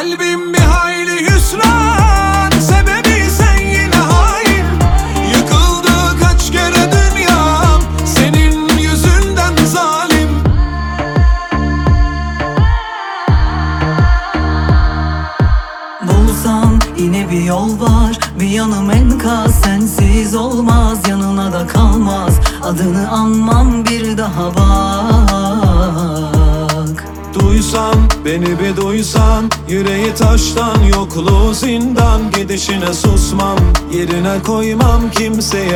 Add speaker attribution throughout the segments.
Speaker 1: Kalbim bir hayli hüsran, sebebi sen yine hain. Yıkıldı kaç kere dünyam, senin yüzünden zalim.
Speaker 2: Bulsan yine bir yol var, bir yanım enkaz, sensiz olmaz, yanına da kalmaz. Adını anmam bir daha bak.
Speaker 1: Duysan, beni bir duysan, yüreği taştan, yokluğu zindan. Gidişine susmam, yerine koymam kimseyi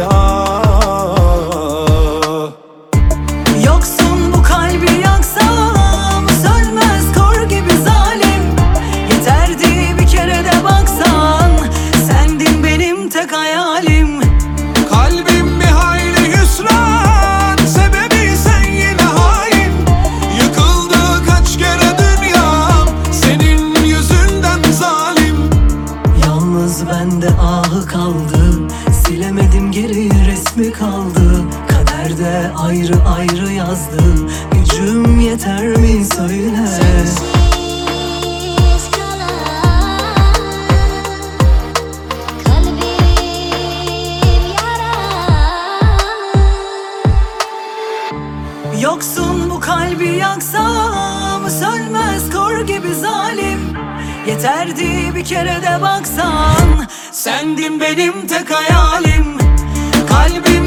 Speaker 2: Yoksun bu kalbi yaksam, sönmez kor gibi zalim. Yeterdi bir kere de baksan, sendin benim tek hayalim.
Speaker 1: Kalbim bir hayli hüsran, sebebi sen yine hain. Yıkıldı kaç kere dünyam, senin yüzünden zalim.
Speaker 2: Yalnız bende ahı kaldı, silemedim geri resmi kaldı. Kaderde ayrı ayrı yazdı, gücüm yeter mi söyle.
Speaker 3: Sensiz kalan kalbim yaralı.
Speaker 2: Yoksun bu kalbi yaksam, sönmez kor gibi zalim. Yeterdi bir kere de baksan, sendin benim tek hayalim. Kalbim